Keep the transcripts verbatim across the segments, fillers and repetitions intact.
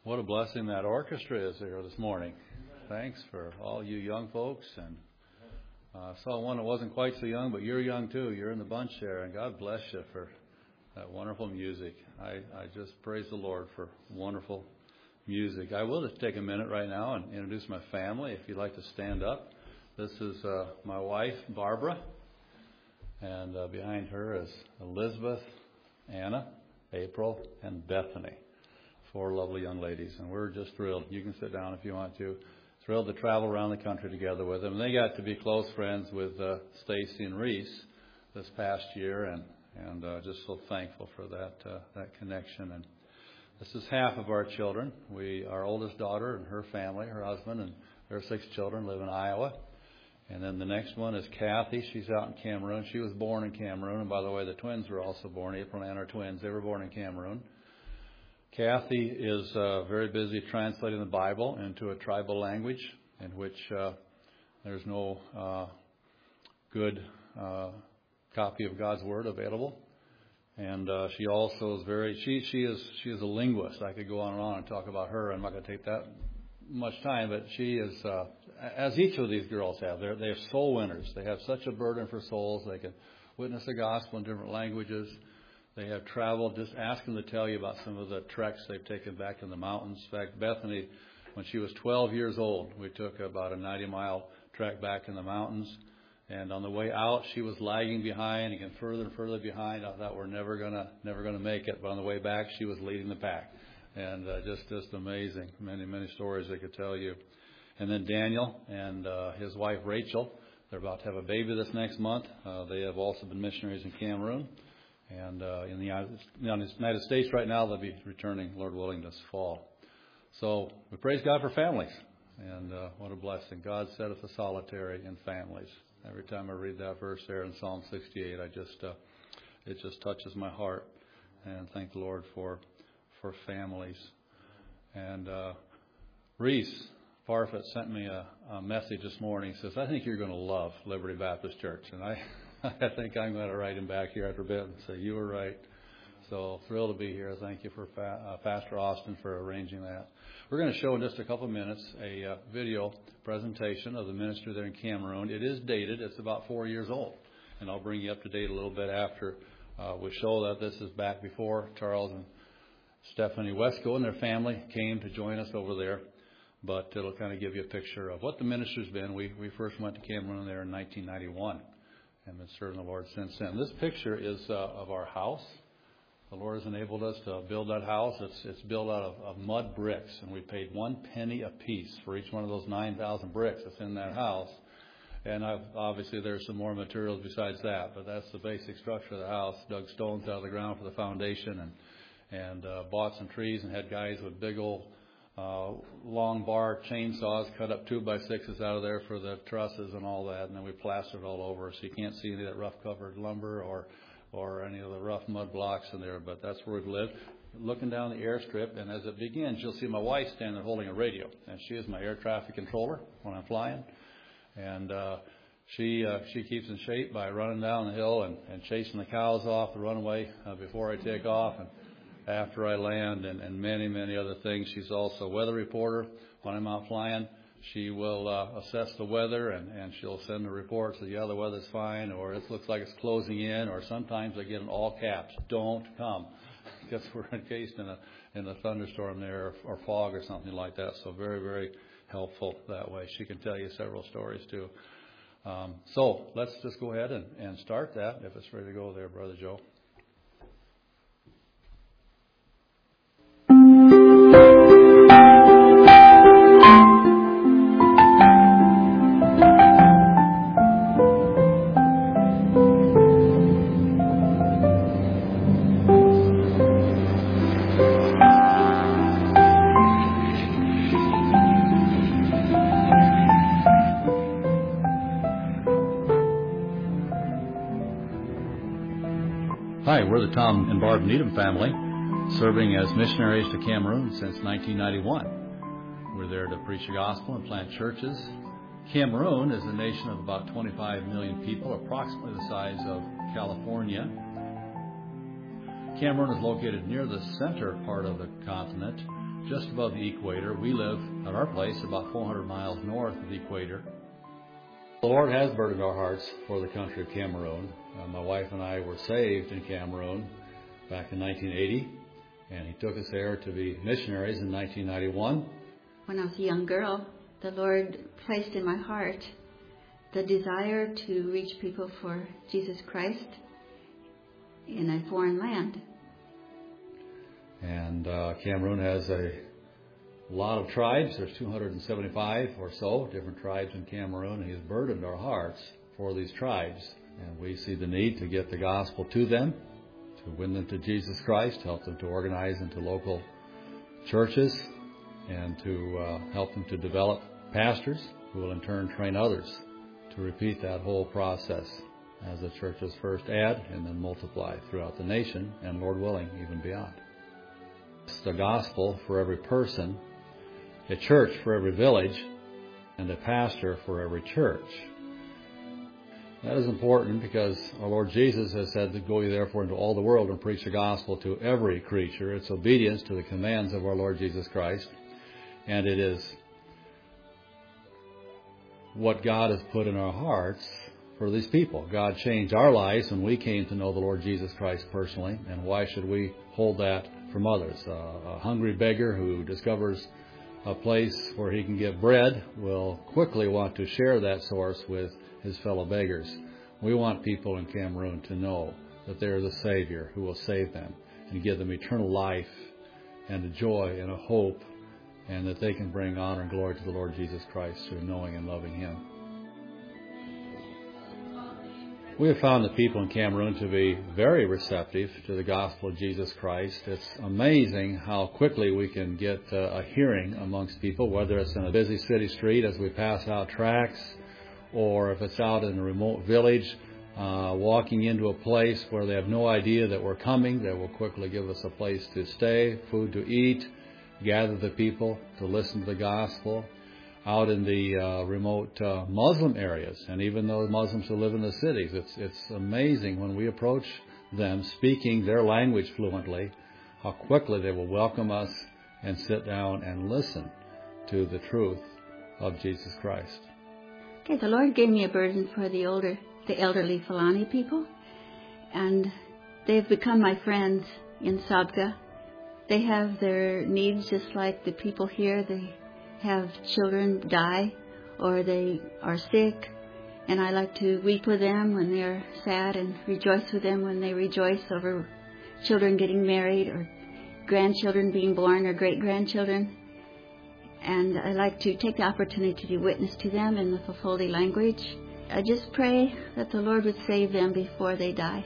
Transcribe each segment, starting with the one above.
What a blessing that orchestra is here this morning. Thanks for all you young folks. And I uh, saw one that wasn't quite so young, but you're young too. You're in the bunch there, and God bless you for that wonderful music. I, I just praise the Lord for wonderful music. I will just take a minute right now and introduce my family. If you'd like to stand up. This is uh, my wife, Barbara, and uh, behind her is Elizabeth, Anna, April, and Bethany. Four lovely young ladies, and we're just thrilled. You can sit down if you want to. Thrilled to travel around the country together with them. And they got to be close friends with uh, Stacy and Reese this past year, and and uh, just so thankful for that uh, that connection. And this is half of our children. We, our oldest daughter and her family, her husband, and their six children live in Iowa. And then the next one is Kathy. She's out in Cameroon. She was born in Cameroon. And by the way, the twins were also born. April and Anna are twins. They were born in Cameroon. Kathy is uh, very busy translating the Bible into a tribal language in which uh, there's no uh, good uh, copy of God's Word available. And uh, she also is very, she she is she is a linguist. I could go on and on and talk about her. I'm not going to take that much time, but she is, uh, as each of these girls have, they're, they're soul winners. They have such a burden for souls. They can witness the gospel in different languages. They have traveled. Just ask them to tell you about some of the treks they've taken back in the mountains. In fact, Bethany, when she was twelve years old, we took about a ninety-mile trek back in the mountains. And on the way out, she was lagging behind and getting further and further behind. I thought we're never gonna never gonna make it. But on the way back, she was leading the pack, and uh, just just amazing. Many many stories they could tell you. And then Daniel and uh, his wife Rachel, they're about to have a baby this next month. Uh, they have also been missionaries in Cameroon. And uh, in the United States right now, they'll be returning, Lord willing, this fall. So we praise God for families. And uh, what a blessing. God setteth the solitary in families. Every time I read that verse there in Psalm sixty-eight, I just uh, it just touches my heart. And thank the Lord for for families. And uh, Reese Parfit sent me a, a message this morning. He says, I think you're going to love Liberty Baptist Church. And I... I think I'm going to write him back here after a bit and say, you were right. So thrilled to be here. Thank you for fa- uh, Pastor Austin for arranging that. We're going to show in just a couple of minutes a uh, video presentation of the ministry there in Cameroon. It is dated. It's about four years old. And I'll bring you up to date a little bit after uh, we show that this is back before Charles and Stephanie Wesco and their family came to join us over there. But it'll kind of give you a picture of what the ministry's been. We, we first went to Cameroon there in nineteen ninety-one. And been serving the Lord since then. This picture is uh, of our house. The Lord has enabled us to build that house. It's it's built out of, of mud bricks, and we paid one penny a piece for each one of those nine thousand bricks that's in that house. And I've, obviously there's some more materials besides that, but that's the basic structure of the house. Dug stones out of the ground for the foundation, and and uh, bought some trees and had guys with big old Uh, long bar chainsaws, cut up two by sixes out of there for the trusses and all that, and then we plastered all over, so you can't see any of that rough covered lumber or or any of the rough mud blocks in there. But that's where we've lived. Looking down the airstrip, and as it begins, you'll see my wife standing there holding a radio, and she is my air traffic controller when I'm flying, and uh, she uh, she keeps in shape by running down the hill and, and chasing the cows off the runway uh, before I take off, and after I land, and, and many, many other things. She's also a weather reporter. When I'm out flying, she will uh, assess the weather, and, and she'll send a report, say, yeah, the weather's fine, or it looks like it's closing in, or sometimes I get in all caps, don't come, because we're encased in a, in a thunderstorm there, or, or fog or something like that. So very, very helpful that way. She can tell you several stories, too. Um, so let's just go ahead and, and start that, if it's ready to go there, Brother Joe. Hi, we're the Tom and Barb Needham family, serving as missionaries to Cameroon since nineteen ninety-one. We're there to preach the gospel and plant churches. Cameroon is a nation of about twenty-five million people, approximately the size of California. Cameroon is located near the center part of the continent, just above the equator. We live at our place about four hundred miles north of the equator. The Lord has burdened our hearts for the country of Cameroon. Uh, my wife and I were saved in Cameroon back in nineteen eighty, and He took us there to be missionaries in nineteen ninety-one. When I was a young girl, the Lord placed in my heart the desire to reach people for Jesus Christ in a foreign land. And uh, Cameroon has a lot of tribes. There's two hundred seventy-five or so different tribes in Cameroon. He has burdened our hearts for these tribes. And we see the need to get the gospel to them, to win them to Jesus Christ, help them to organize into local churches, and to uh, help them to develop pastors who will in turn train others to repeat that whole process as the churches first add and then multiply throughout the nation, and Lord willing, even beyond. It's the gospel for every person, a church for every village, and a pastor for every church. That is important because our Lord Jesus has said to go ye therefore into all the world and preach the gospel to every creature. It's obedience to the commands of our Lord Jesus Christ, and it is what God has put in our hearts for these people. God changed our lives when we came to know the Lord Jesus Christ personally, and why should we hold that from others? Uh, a hungry beggar who discovers a place where he can get bread will quickly want to share that source with his fellow beggars. We want people in Cameroon to know that there is a Savior who will save them and give them eternal life and a joy and a hope, and that they can bring honor and glory to the Lord Jesus Christ through knowing and loving Him. We have found the people in Cameroon to be very receptive to the gospel of Jesus Christ. It's amazing how quickly we can get uh, a hearing amongst people, whether it's in a busy city street as we pass out tracts, or if it's out in a remote village, uh, walking into a place where they have no idea that we're coming. They will quickly give us a place to stay, food to eat, gather the people to listen to the gospel. Out in the uh, remote uh, Muslim areas, and even those Muslims who live in the cities, it's it's amazing when we approach them speaking their language fluently, how quickly they will welcome us and sit down and listen to the truth of Jesus Christ. Okay, the Lord gave me a burden for the older, the elderly Fulani people, and they've become my friends in Sabga. They have their needs just like the people here. They have children die or they are sick, and I like to weep with them when they are sad and rejoice with them when they rejoice over children getting married or grandchildren being born or great-grandchildren. And I like to take the opportunity to witness to them in the Fulfulde language. I just pray that the Lord would save them before they die.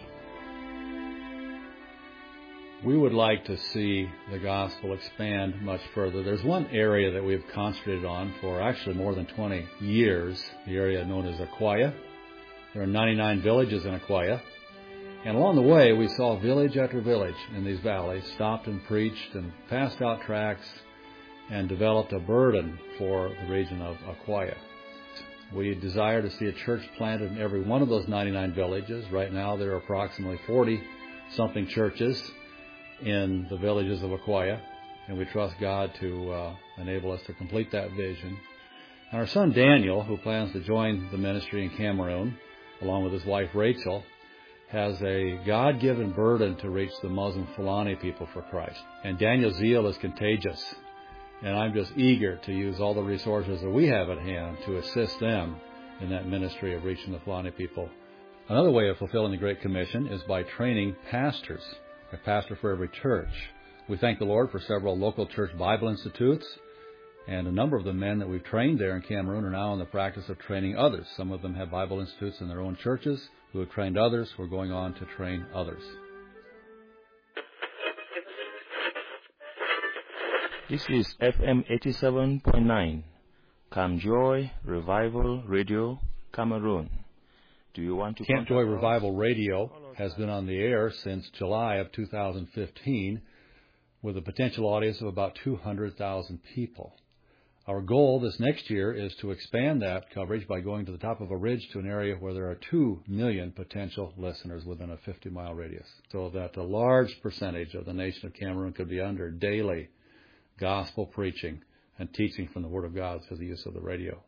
We would like to see the gospel expand much further. There's one area that we've concentrated on for actually more than twenty years, the area known as Akwaya. There are ninety-nine villages in Akwaya. And along the way, we saw village after village in these valleys, stopped and preached and passed out tracts and developed a burden for the region of Akwaya. We desire to see a church planted in every one of those ninety-nine villages. Right now, there are approximately forty-something churches in the villages of Akwaya, and we trust God to uh, enable us to complete that vision. And our son Daniel, who plans to join the ministry in Cameroon, along with his wife Rachel, has a God-given burden to reach the Muslim Fulani people for Christ. And Daniel's zeal is contagious, and I'm just eager to use all the resources that we have at hand to assist them in that ministry of reaching the Fulani people. Another way of fulfilling the Great Commission is by training pastors. A pastor for every church. We thank the Lord for several local church Bible institutes, and a number of the men that we've trained there in Cameroon are now in the practice of training others. Some of them have Bible institutes in their own churches who have trained others, who are going on to train others. This is F M eighty-seven point nine, Camp Joy Revival Radio, Cameroon. Do you want to Camp Joy Revival Radio has been on the air since July of two thousand fifteen with a potential audience of about two hundred thousand people. Our goal this next year is to expand that coverage by going to the top of a ridge to an area where there are two million potential listeners within a fifty-mile radius, so that a large percentage of the nation of Cameroon could be under daily gospel preaching and teaching from the Word of God through the use of the radio.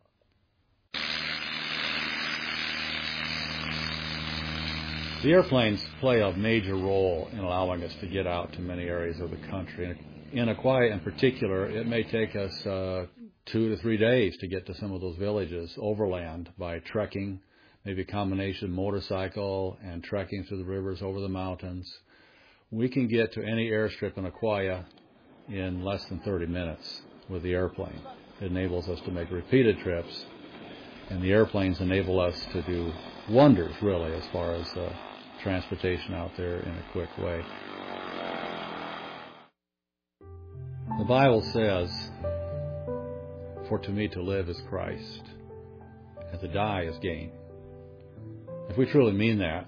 The airplanes play a major role in allowing us to get out to many areas of the country. In Aquia in particular, it may take us uh, two to three days to get to some of those villages overland by trekking, maybe a combination motorcycle and trekking through the rivers over the mountains. We can get to any airstrip in Aquia in less than thirty minutes with the airplane. It enables us to make repeated trips, and the airplanes enable us to do wonders, really, as far as uh, transportation out there in a quick way. The Bible says, "For to me to live is Christ, and to die is gain." If we truly mean that,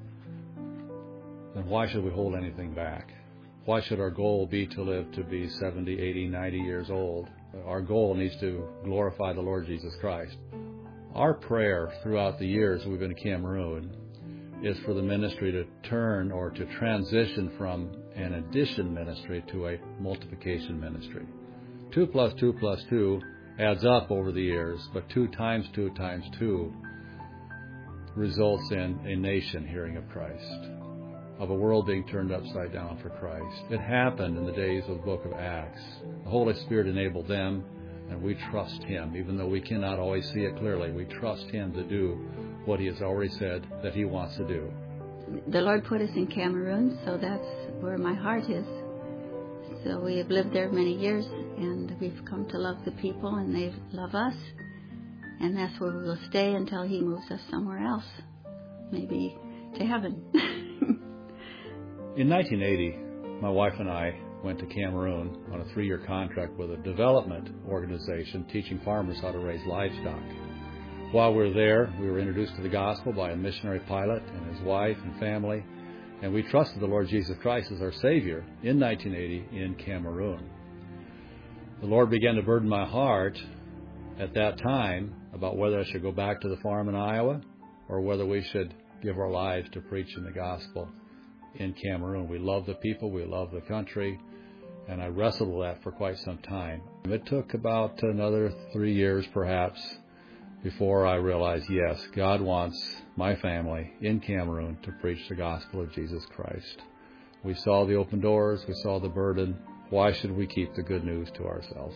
then why should we hold anything back? Why should our goal be to live to be seventy, eighty, ninety years old? Our goal needs to glorify the Lord Jesus Christ. Our prayer throughout the years we've been in Cameroon is for the ministry to turn or to transition from an addition ministry to a multiplication ministry. Two plus two plus two adds up over the years, but two times two times two results in a nation hearing of Christ, of a world being turned upside down for Christ. It happened in the days of the book of Acts. The Holy Spirit enabled them, and we trust Him. Even though we cannot always see it clearly, we trust Him to do what He has already said that He wants to do. The Lord put us in Cameroon, so that's where my heart is. So we have lived there many years, and we've come to love the people, and they love us. And that's where we will stay until He moves us somewhere else, maybe to heaven. In nineteen eighty, my wife and I went to Cameroon on a three-year contract with a development organization teaching farmers how to raise livestock. While we were there, we were introduced to the gospel by a missionary pilot and his wife and family, and we trusted the Lord Jesus Christ as our Savior in nineteen eighty in Cameroon. The Lord began to burden my heart at that time about whether I should go back to the farm in Iowa or whether we should give our lives to preaching the gospel in Cameroon. We love the people, we love the country, and I wrestled with that for quite some time. It took about another three years perhaps before I realized, yes, God wants my family in Cameroon to preach the gospel of Jesus Christ. We saw the open doors, we saw the burden. Why should we keep the good news to ourselves?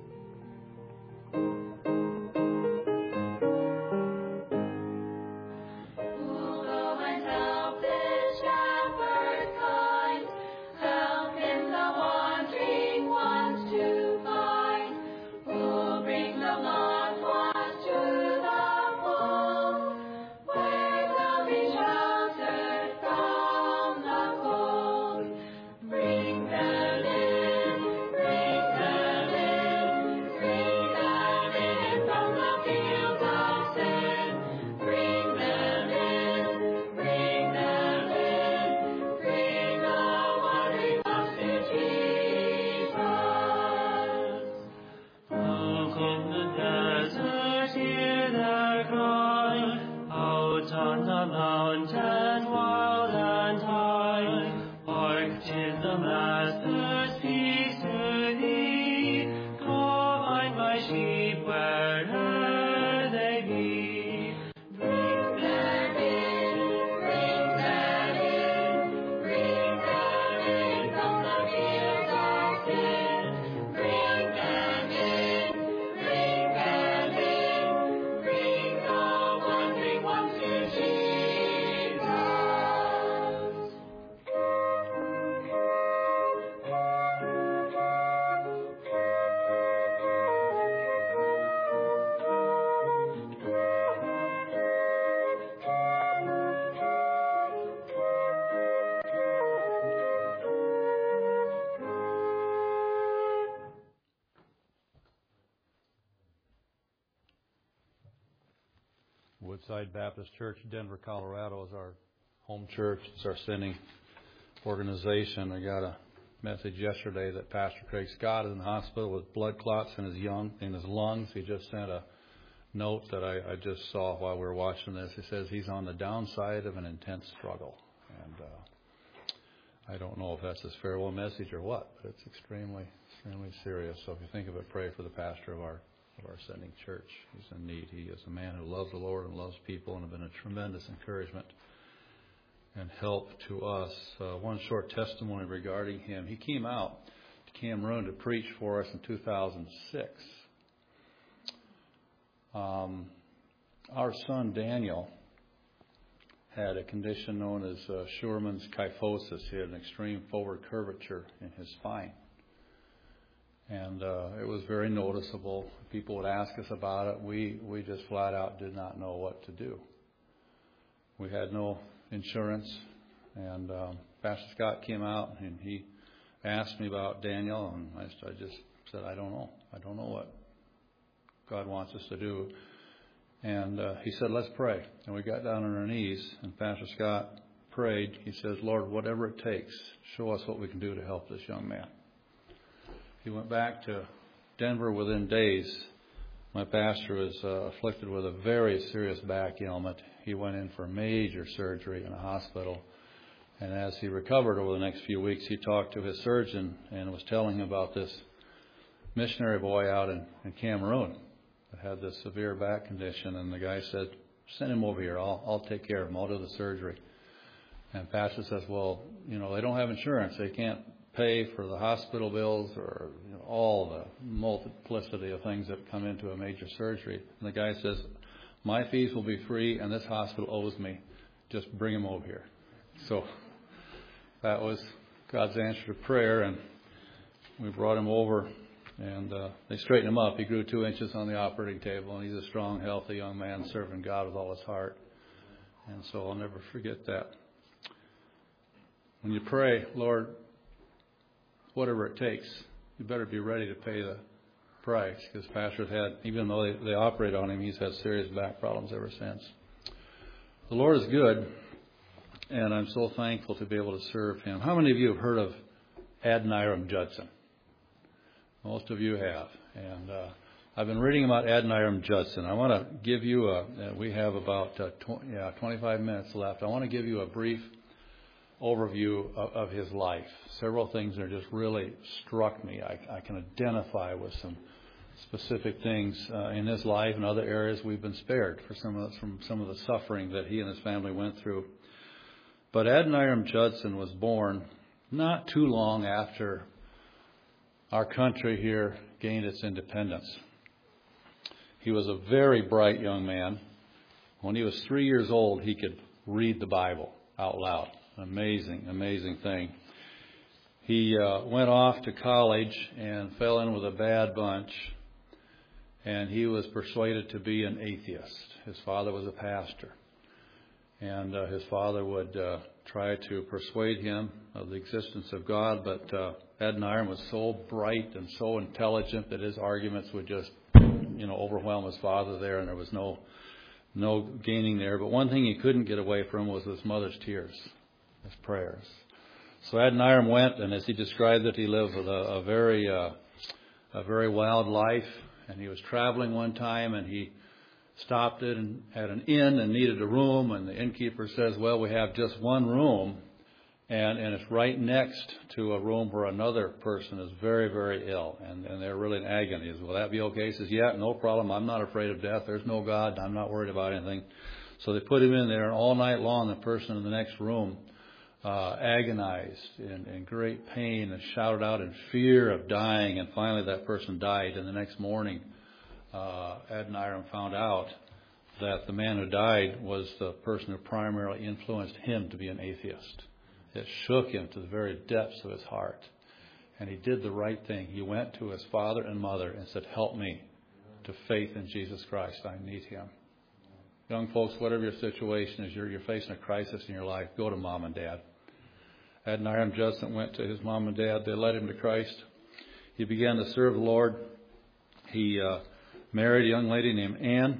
Woodside Baptist Church, Denver, Colorado is our home church. It's our sending organization. I got a message yesterday that Pastor Craig Scott is in the hospital with blood clots in his, young, in his lungs. He just sent a note that I, I just saw while we were watching this. He says he's on the downside of an intense struggle. And uh, I don't know if that's his farewell message or what, but it's extremely, extremely serious. So if you think of it, pray for the pastor of our of our sending church. He's in need. He is a man who loves the Lord and loves people and has been a tremendous encouragement and help to us. Uh, one short testimony regarding him. He came out to Cameroon to preach for us in two thousand six. Um, our son Daniel had a condition known as uh, Scheuermann's kyphosis. He had an extreme forward curvature in his spine. And uh, it was very noticeable. People would ask us about it. We we just flat out did not know what to do. We had no insurance. And um, Pastor Scott came out and he asked me about Daniel. And I, I just said, I don't know. I don't know what God wants us to do. And uh, he said, let's pray. And we got down on our knees. And Pastor Scott prayed. He says, Lord, whatever it takes, show us what we can do to help this young man. He went back to Denver within days. My pastor was uh, afflicted with a very serious back ailment. He went in for major surgery in a hospital. And as he recovered over the next few weeks, he talked to his surgeon and was telling him about this missionary boy out in, in Cameroon that had this severe back condition. And the guy said, send him over here. I'll, I'll take care of him. I'll do the surgery. And pastor says, well, you know, they don't have insurance. They can't pay for the hospital bills or you know, all the multiplicity of things that come into a major surgery. And the guy says, my fees will be free and this hospital owes me. Just bring him over here. So that was God's answer to prayer, and we brought him over, and uh, they straightened him up. He grew two inches on the operating table, and he's a strong, healthy young man serving God with all his heart. And so I'll never forget that. When you pray, Lord, whatever it takes, you better be ready to pay the price, because Pastor's had, even though they, they operate on him, he's had serious back problems ever since. The Lord is good, and I'm so thankful to be able to serve him. How many of you have heard of Adoniram Judson? Most of you have. And uh, I've been reading about Adoniram Judson. I want to give you a, uh, we have about uh, twenty, yeah, twenty-five minutes left. I want to give you a brief overview of, of his life. Several things that just really struck me. I, I can identify with some specific things uh, in his life and other areas we've been spared for some of the, from some of the suffering that he and his family went through. But Adoniram Judson was born not too long after our country here gained its independence. He was a very bright young man. When he was three years old, he could read the Bible out loud. Amazing, amazing thing. He uh, went off to college and fell in with a bad bunch, and he was persuaded to be an atheist. His father was a pastor, and uh, his father would uh, try to persuade him of the existence of God, but uh, Adoniram was so bright and so intelligent that his arguments would just, you know, overwhelm his father there, and there was no no gaining there. But one thing he couldn't get away from was his mother's tears, his prayers. So Adoniram went, and as he described it, he lived with a, a very uh, a very wild life. And he was traveling one time, and he stopped it and at an inn and needed a room. And the innkeeper says, well, we have just one room, and, and it's right next to a room where another person is very, very ill, and, and they're really in agony. He says, will that be okay? He says, yeah, no problem. I'm not afraid of death. There's no God. I'm not worried about anything. So they put him in there, and all night long the person in the next room uh, agonized in, in great pain and shouted out in fear of dying, and finally that person died. And the next morning, uh, Adoniram found out that the man who died was the person who primarily influenced him to be an atheist. It shook him to the very depths of his heart. And he did the right thing. He went to his father and mother and said, help me to faith in Jesus Christ. I need him. Young folks, whatever your situation is, you're, you're facing a crisis in your life, go to mom and dad. Adoniram Judson went to his mom and dad. They led him to Christ. He began to serve the Lord. He uh, married a young lady named Anne.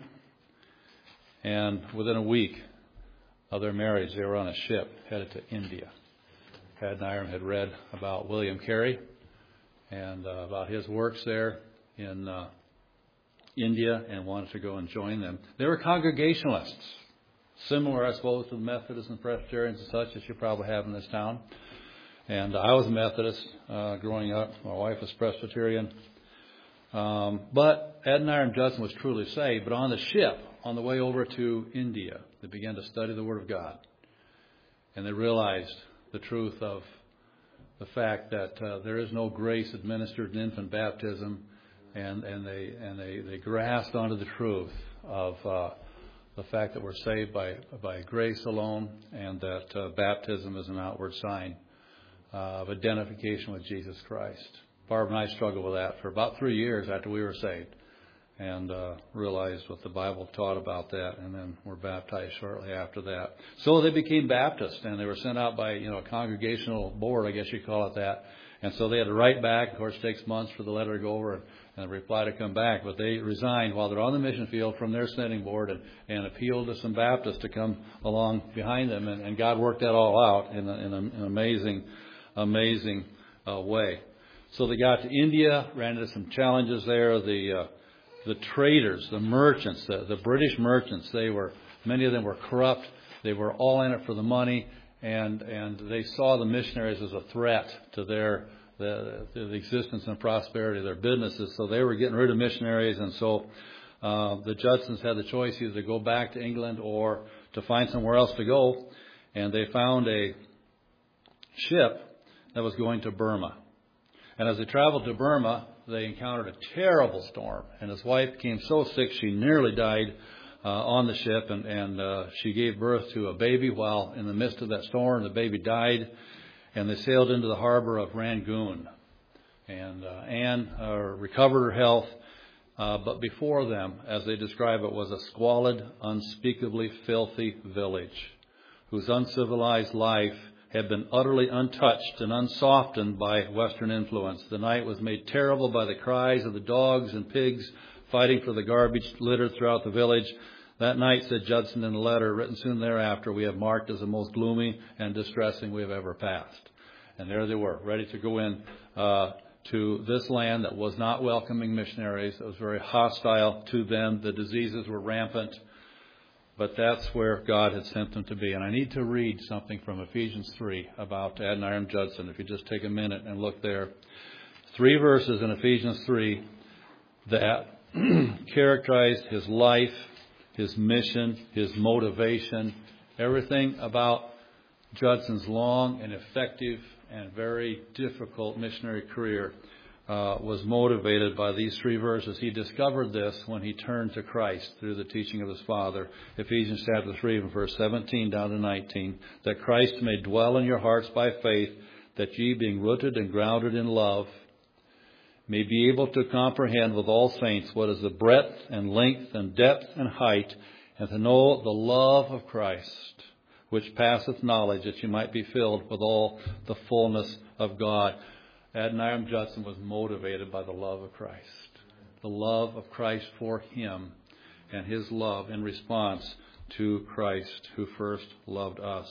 And within a week of their marriage, they were on a ship headed to India. Adoniram had read about William Carey and uh, about his works there in uh, India and wanted to go and join them. They were Congregationalists, similar, I suppose, to the Methodists and Presbyterians and such as you probably have in this town. And I was a Methodist uh, growing up. My wife was Presbyterian. Um, but Ed and Hiram Judson was truly saved. But on the ship, on the way over to India, they began to study the Word of God. And they realized the truth of the fact that uh, there is no grace administered in infant baptism. And, and they and they, they grasped onto the truth of uh, the fact that we're saved by, by grace alone, and that uh, baptism is an outward sign uh, of identification with Jesus Christ. Barb and I struggled with that for about three years after we were saved, and uh, realized what the Bible taught about that, and then were baptized shortly after that. So they became Baptists, and they were sent out by, you know, a congregational board, I guess you call it that. And so they had to write back. Of course, it takes months for the letter to go over and, and the reply to come back. But they resigned while they're on the mission field from their sending board and, and appealed to some Baptists to come along behind them. And, and God worked that all out in, a, in a, an amazing, amazing uh, way. So they got to India, ran into some challenges there. The uh, the traders, the merchants, the, the British merchants, they were many of them were corrupt. They were all in it for the money. And and they saw the missionaries as a threat to their the, the existence and prosperity of their businesses. So they were getting rid of missionaries. And so uh, the Judsons had the choice either to go back to England or to find somewhere else to go. And they found a ship that was going to Burma. And as they traveled to Burma, they encountered a terrible storm. And his wife became so sick she nearly died Uh, on the ship, and, and uh, she gave birth to a baby while in the midst of that storm. The baby died, and they sailed into the harbor of Rangoon. And uh, Anne uh, recovered her health, uh, but before them, as they describe it, was a squalid, unspeakably filthy village whose uncivilized life had been utterly untouched and unsoftened by Western influence. The night was made terrible by the cries of the dogs and pigs fighting for the garbage littered throughout the village. That night, said Judson in a letter written soon thereafter, we have marked as the most gloomy and distressing we have ever passed. And there they were, ready to go in uh, to this land that was not welcoming missionaries. It was very hostile to them. The diseases were rampant. But that's where God had sent them to be. And I need to read something from Ephesians three about Ed and Hiram Judson. If you just take a minute and look there. Three verses in Ephesians three that characterized his life, his mission, his motivation, everything about Judson's long and effective and very difficult missionary career uh, was motivated by these three verses. He discovered this when he turned to Christ through the teaching of his Father. Ephesians chapter three, verse seventeen down to nineteen, that Christ may dwell in your hearts by faith, that ye, being rooted and grounded in love, may be able to comprehend with all saints what is the breadth and length and depth and height, and to know the love of Christ, which passeth knowledge, that you might be filled with all the fullness of God. Ed and Hiram Judson was motivated by the love of Christ, the love of Christ for him, and his love in response to Christ, who first loved us.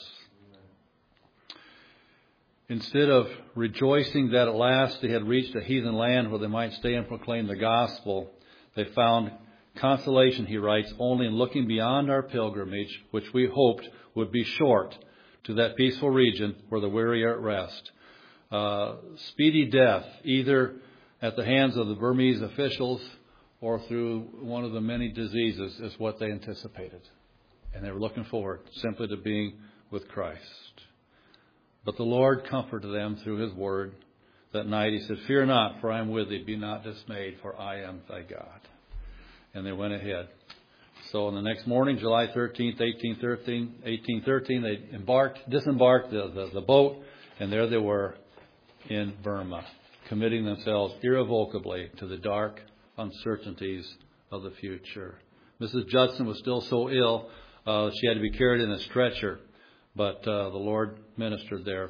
Instead of rejoicing that at last they had reached a heathen land where they might stay and proclaim the gospel, they found consolation, he writes, only in looking beyond our pilgrimage, which we hoped would be short, to that peaceful region where the weary are at rest. Uh, speedy death, either at the hands of the Burmese officials or through one of the many diseases, is what they anticipated. And they were looking forward simply to being with Christ. But the Lord comforted them through his word. That night he said, fear not, for I am with thee. Be not dismayed, for I am thy God. And they went ahead. So on the next morning, July thirteenth, eighteen thirteen, they embarked, disembarked the, the, the boat, and there they were in Burma, committing themselves irrevocably to the dark uncertainties of the future. Missus Judson was still so ill, uh, she had to be carried in a stretcher. But uh, the Lord ministered there.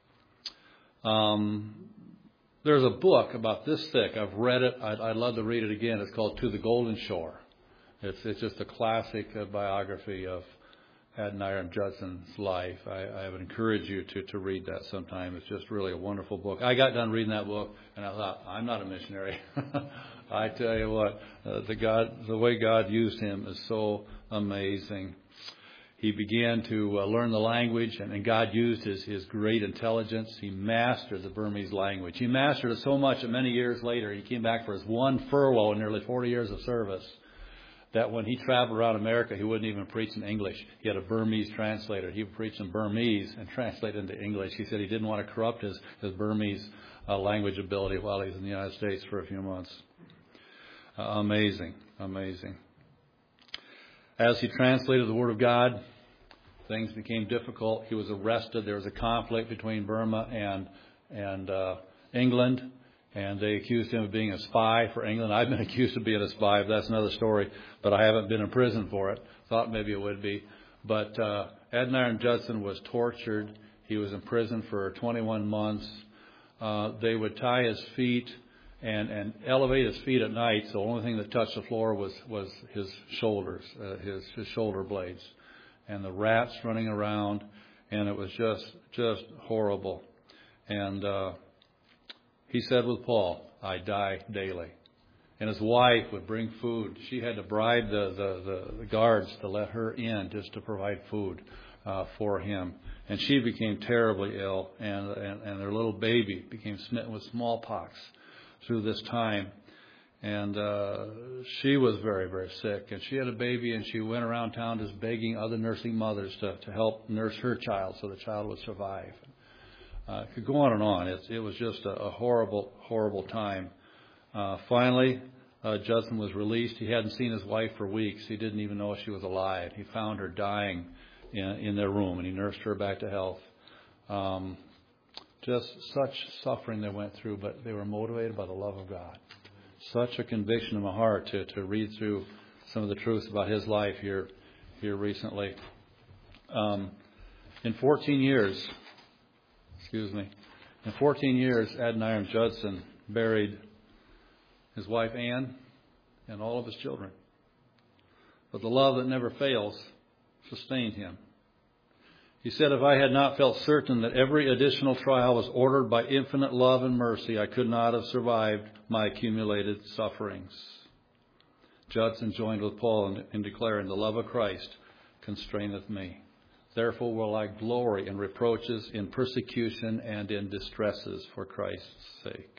Um, there's a book about this thick. I've read it. I'd, I'd love to read it again. It's called To the Golden Shore. It's, it's just a classic uh, biography of Ed and Hiram Judson's life. I, I would encourage you to, to read that sometime. It's just really a wonderful book. I got done reading that book, and I thought, I'm not a missionary. I tell you what, uh, the God, the way God used him is so amazing. he began to uh, learn the language, and, and God used his, his great intelligence. He mastered the Burmese language. He mastered it so much that many years later, he came back for his one furlough in nearly forty years of service, that when he traveled around America, he wouldn't even preach in English. He had a Burmese translator. He would preach in Burmese and translate into English. He said he didn't want to corrupt his, his Burmese uh, language ability while he was in the United States for a few months. Uh, amazing, amazing. As he translated the Word of God, things became difficult. He was arrested. There was a conflict between Burma and and uh, England, and they accused him of being a spy for England. I've been accused of being a spy, but that's another story. But I haven't been in prison for it. Thought maybe it would be. But uh, Adoniram Judson was tortured. He was in prison for twenty-one months. Uh, they would tie his feet and, and elevate his feet at night, so the only thing that touched the floor was, was his shoulders, uh, his, his shoulder blades. And the rats running around, and it was just just horrible. And uh, he said with Paul, I die daily. And his wife would bring food. She had to bribe the, the, the, the guards to let her in just to provide food uh, for him. And she became terribly ill, and, and, and their little baby became smitten with smallpox through this time. And uh, she was very, very sick. And she had a baby, and she went around town just begging other nursing mothers to, to help nurse her child so the child would survive. Uh, it could go on and on. It, it was just a, a horrible, horrible time. Uh, finally, uh, Judson was released. He hadn't seen his wife for weeks. He didn't even know if she was alive. He found her dying in, in their room, and he nursed her back to health. Um, just such suffering they went through, but they were motivated by the love of God. Such a conviction in my heart to, to read through some of the truths about his life here here recently. Um, in fourteen years, excuse me, in fourteen years, Adoniram Judson buried his wife Anne and all of his children. But the love that never fails sustained him. He said, if I had not felt certain that every additional trial was ordered by infinite love and mercy, I could not have survived my accumulated sufferings. Judson joined with Paul in, in declaring, the love of Christ constraineth me. Therefore will I glory in reproaches, in persecution, and in distresses for Christ's sake.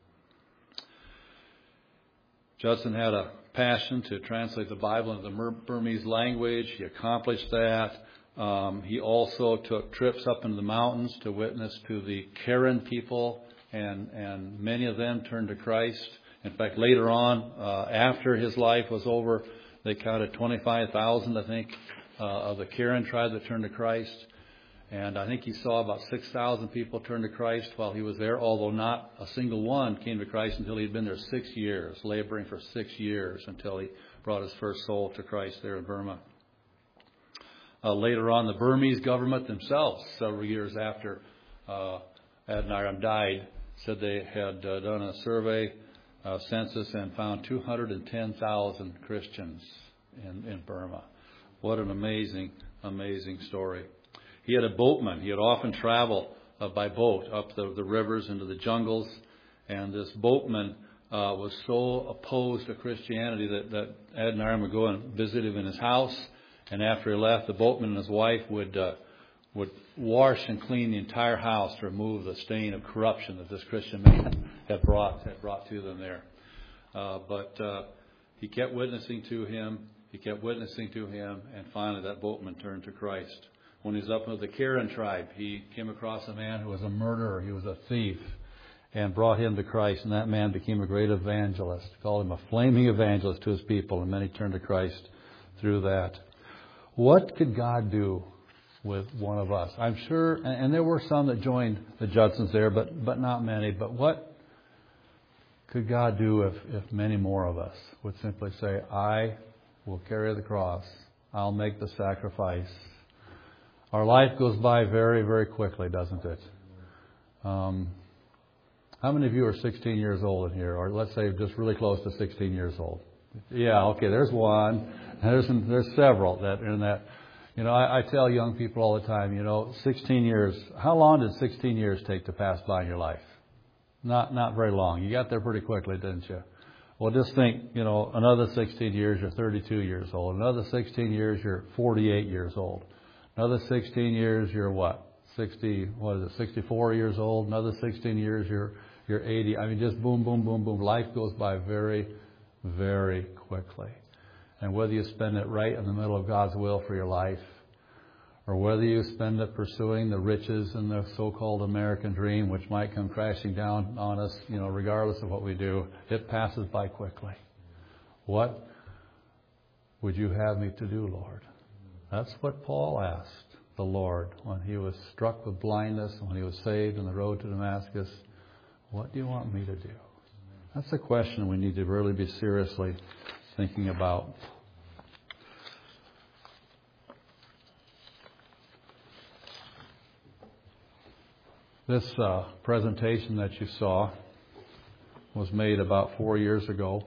Judson had a passion to translate the Bible into the Burmese language. He accomplished that. Um, he also took trips up into the mountains to witness to the Karen people, and, and many of them turned to Christ. In fact, later on, uh, after his life was over, they counted twenty-five thousand, I think, uh, of the Karen tribe that turned to Christ. And I think he saw about six thousand people turn to Christ while he was there, although not a single one came to Christ until he'd been there six years, laboring for six years until he brought his first soul to Christ there in Burma. Uh, later on, the Burmese government themselves, several years after uh, Adoniram died, said they had uh, done a survey, uh, census, and found two hundred ten thousand Christians in, in Burma. What an amazing, amazing story. He had a boatman. He had often traveled uh, by boat up the, the rivers into the jungles, and this boatman uh, was so opposed to Christianity that, that Adoniram would go and visit him in his house. And after he left, the boatman and his wife would uh, would wash and clean the entire house to remove the stain of corruption that this Christian man had brought had brought to them there. Uh, but uh, he kept witnessing to him. He kept witnessing to him, and finally that boatman turned to Christ. When he was up with the Karen tribe, he came across a man who was a murderer. He was a thief, and brought him to Christ. And that man became a great evangelist. Called him a flaming evangelist to his people, and many turned to Christ through that. What could God do with one of us? I'm sure, and there were some that joined the Judsons there, but but not many. But what could God do if, if many more of us would simply say, I will carry the cross. I'll make the sacrifice. Our life goes by very, very quickly, doesn't it? Um, how many of you are sixteen years old in here? Or let's say just really close to sixteen years old. Yeah, okay, there's one. There's there's several that are in that. You know, I, I tell young people all the time, you know, sixteen years, how long did sixteen years take to pass by in your life? Not not very long. You got there pretty quickly, didn't you? Well, just think, you know, another sixteen years, you're thirty-two years old. Another sixteen years, you're forty-eight years old. Another sixteen years, you're what? sixty, what is it, sixty-four years old. Another sixteen years, you're you're eighty. I mean, just boom, boom, boom, boom. Life goes by very, very quickly. And whether you spend it right in the middle of God's will for your life, or whether you spend it pursuing the riches and the so-called American dream, which might come crashing down on us, you know, regardless of what we do, it passes by quickly. What would you have me to do, Lord? That's what Paul asked the Lord when he was struck with blindness, when he was saved on the road to Damascus. What do you want me to do? That's a question we need to really be seriously thinking about. This uh, presentation that you saw was made about four years ago.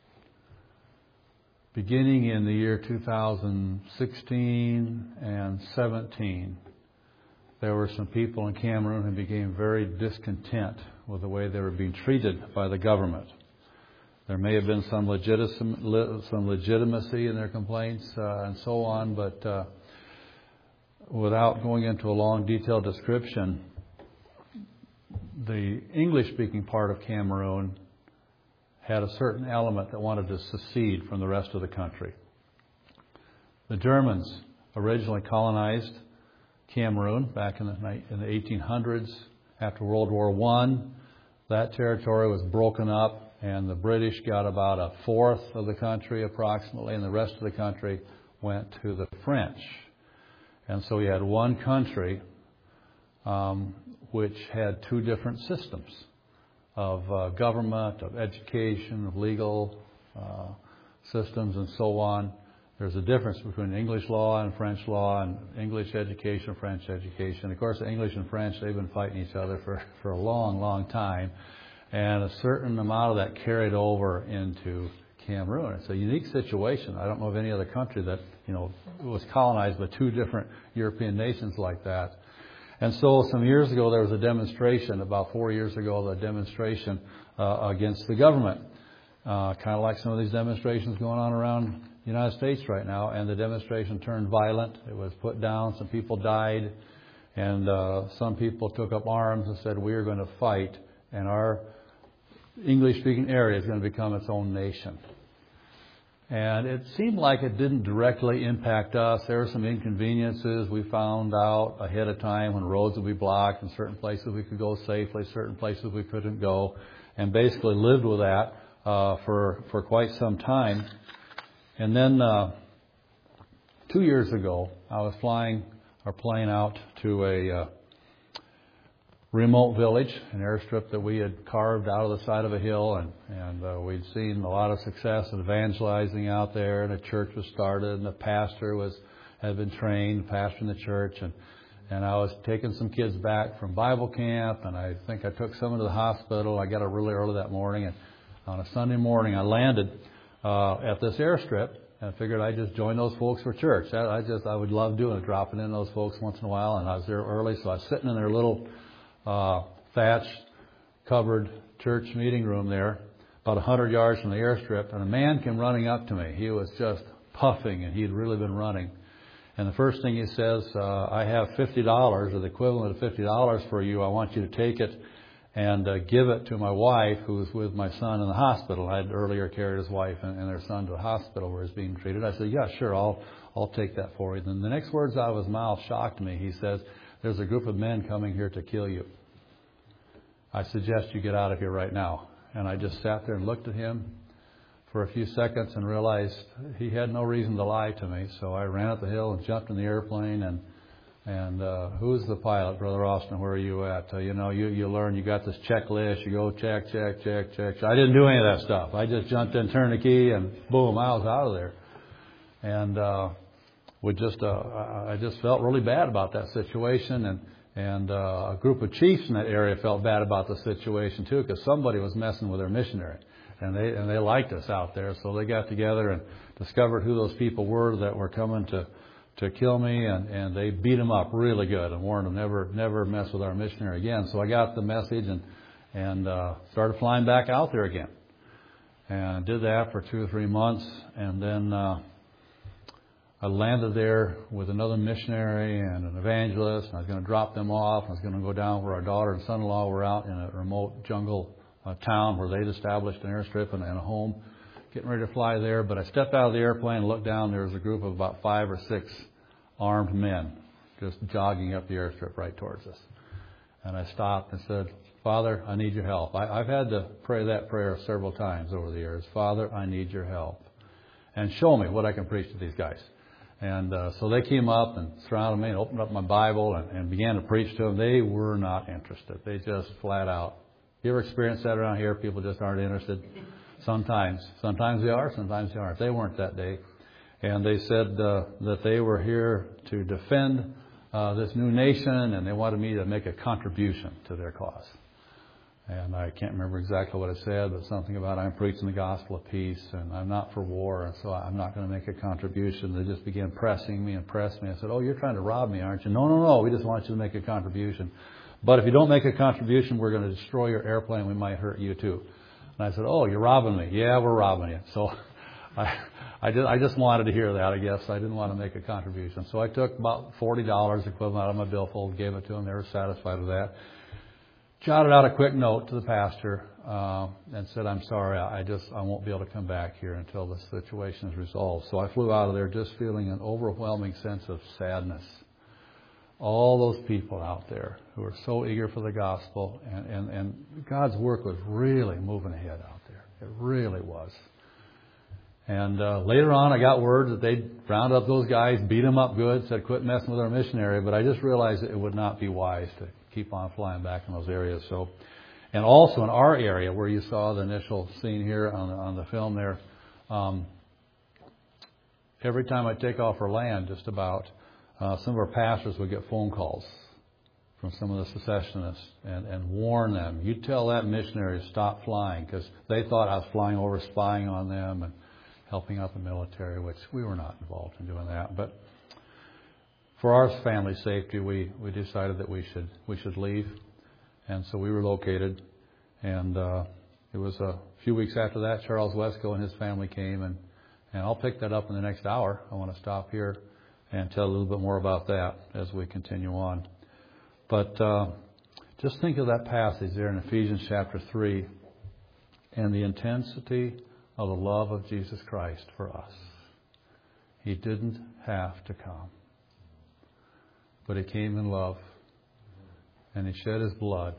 Beginning in the year two thousand sixteen and seventeen, there were some people in Cameroon who became very discontent with the way they were being treated by the government. There may have been some, legitim- some legitimacy in their complaints uh, and so on, but uh, without going into a long, detailed description, the English-speaking part of Cameroon had a certain element that wanted to secede from the rest of the country. The Germans originally colonized Cameroon back in the, in the eighteen hundreds. After World War One, that territory was broken up, and the British got about a fourth of the country approximately, and the rest of the country went to the French. And so we had one country um, which had two different systems of uh, government, of education, of legal uh, systems, and so on. There's a difference between English law and French law, and English education, French education. Of course, English and French, they've been fighting each other for, for a long, long time. And a certain amount of that carried over into Cameroon. It's a unique situation. I don't know of any other country that, you know, was colonized by two different European nations like that. And so some years ago, there was a demonstration, about four years ago, a demonstration uh, against the government. Uh, kind of like some of these demonstrations going on around the United States right now. And the demonstration turned violent. It was put down. Some people died. And uh, some people took up arms and said, we are going to fight. And our English-speaking area is going to become its own nation. And it seemed like it didn't directly impact us. There were some inconveniences we found out ahead of time when roads would be blocked and certain places we could go safely, certain places we couldn't go, and basically lived with that uh, for, for quite some time. And then uh, two years ago, I was flying our plane out to a uh, remote village, an airstrip that we had carved out of the side of a hill, and, and uh, we'd seen a lot of success in evangelizing out there, and a church was started, and the pastor was had been trained, pastor in the church, and, and I was taking some kids back from Bible camp, and I think I took some to the hospital. I got up really early that morning, and on a Sunday morning I landed uh, at this airstrip, and I figured I'd just join those folks for church. I, I just I would love doing it, dropping in those folks once in a while, and I was there early, so I was sitting in their little Uh, thatched, covered church meeting room there, about a hundred yards from the airstrip, and a man came running up to me. He was just puffing, and he had really been running. And the first thing he says, uh, I have fifty dollars, or the equivalent of fifty dollars for you. I want you to take it and uh, give it to my wife, who's with my son in the hospital. I had earlier carried his wife and, and their son to a hospital where he's being treated. I said, yeah, sure, I'll I'll take that for you. Then the next words out of his mouth shocked me. He says, there's a group of men coming here to kill you. I suggest you get out of here right now. And I just sat there and looked at him for a few seconds and realized he had no reason to lie to me. So I ran up the hill and jumped in the airplane. And and uh, who's the pilot, Brother Austin? Where are you at? Uh, you know, you, you learn, you got this checklist. You go check, check, check, check. I didn't do any of that stuff. I just jumped in, turned the key, and boom, I was out of there. And uh, we just, uh, I just felt really bad about that situation. And And uh, a group of chiefs in that area felt bad about the situation too, because somebody was messing with their missionary, and they and they liked us out there, so they got together and discovered who those people were that were coming to, to kill me, and, and they beat them up really good and warned them never never mess with our missionary again. So I got the message and and uh, started flying back out there again. And did that for two or three months, and then uh, I landed there with another missionary and an evangelist, and I was going to drop them off. I was going to go down where our daughter and son-in-law were out in a remote jungle uh, town where they'd established an airstrip and, and a home, getting ready to fly there. But I stepped out of the airplane and looked down. There was a group of about five or six armed men just jogging up the airstrip right towards us. And I stopped and said, Father, I need your help. I, I've had to pray that prayer several times over the years. Father, I need your help. And show me what I can preach to these guys. And uh, so they came up and surrounded me and opened up my Bible and, and began to preach to them. They were not interested. They just flat out. You ever experienced that around here? People just aren't interested. Sometimes. Sometimes they are, sometimes they aren't. They weren't that day. And they said uh, that they were here to defend uh, this new nation, and they wanted me to make a contribution to their cause. And I can't remember exactly what I said, but something about I'm preaching the gospel of peace, and I'm not for war, and so I'm not going to make a contribution. They just began pressing me and pressing me. I said, oh, you're trying to rob me, aren't you? No, no, no, we just want you to make a contribution. But if you don't make a contribution, we're going to destroy your airplane. We might hurt you too. And I said, oh, you're robbing me. Yeah, we're robbing you. So I I, did, I just wanted to hear that, I guess. I didn't want to make a contribution. So I took about forty dollars equivalent out of my billfold, gave it to them. They were satisfied with that. Jotted out a quick note to the pastor uh, and said, I'm sorry, I just I won't be able to come back here until the situation is resolved. So I flew out of there just feeling an overwhelming sense of sadness. All those people out there who are so eager for the gospel, and, and, and God's work was really moving ahead out there. It really was. And uh, later on, I got word that they'd round up those guys, beat them up good, said quit messing with our missionary. But I just realized that it would not be wise to keep on flying back in those areas. So, and also in our area where you saw the initial scene here on the, on the film there, um, every time I take off or land, just about, uh, some of our pastors would get phone calls from some of the secessionists and, and warn them. You tell that missionary to stop flying, because they thought I was flying over spying on them and helping out the military, which we were not involved in doing that. But for our family safety, we, we decided that we should we should leave, and so we relocated. And uh, it was a few weeks after that, Charles Wesco and his family came, and, and I'll pick that up in the next hour. I want to stop here and tell a little bit more about that as we continue on. But uh, just think of that passage there in Ephesians chapter three and the intensity of the love of Jesus Christ for us. He didn't have to come, but He came in love, and He shed His blood.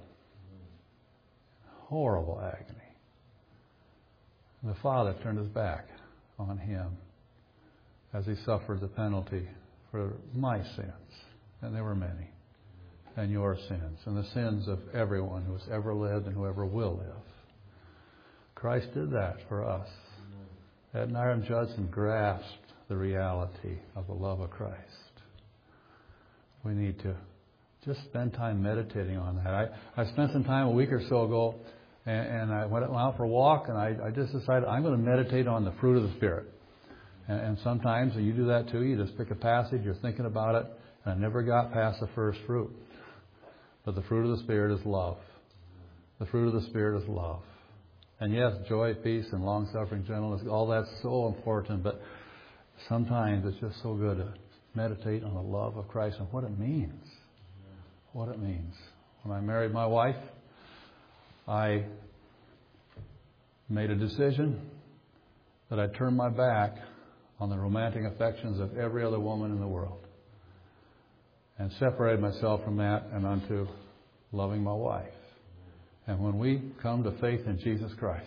Horrible agony. And the Father turned His back on Him as He suffered the penalty for my sins, and there were many, and your sins, and the sins of everyone who has ever lived and whoever will live. Christ did that for us. Ed and Hiram Judson grasped the reality of the love of Christ. We need to just spend time meditating on that. I, I spent some time a week or so ago, and, and I went out for a walk, and I, I just decided I'm going to meditate on the fruit of the Spirit. And, and sometimes you do that too. You just pick a passage, you're thinking about it, and I never got past the first fruit. But the fruit of the Spirit is love. The fruit of the Spirit is love. And yes, joy, peace, and long-suffering, gentleness, all that's so important. But sometimes it's just so good to meditate on the love of Christ and what it means. What it means. When I married my wife, I made a decision that I'd turn my back on the romantic affections of every other woman in the world and separated myself from that and unto loving my wife. And when we come to faith in Jesus Christ,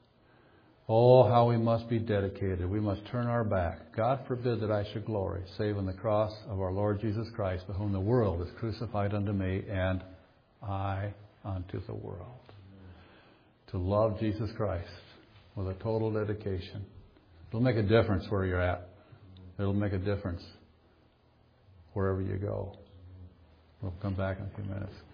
oh, how we must be dedicated. We must turn our back. God forbid that I should glory, save in the cross of our Lord Jesus Christ, by whom the world is crucified unto me, and I unto the world. To love Jesus Christ with a total dedication. It'll make a difference where you're at. It'll make a difference wherever you go. We'll come back in a few minutes.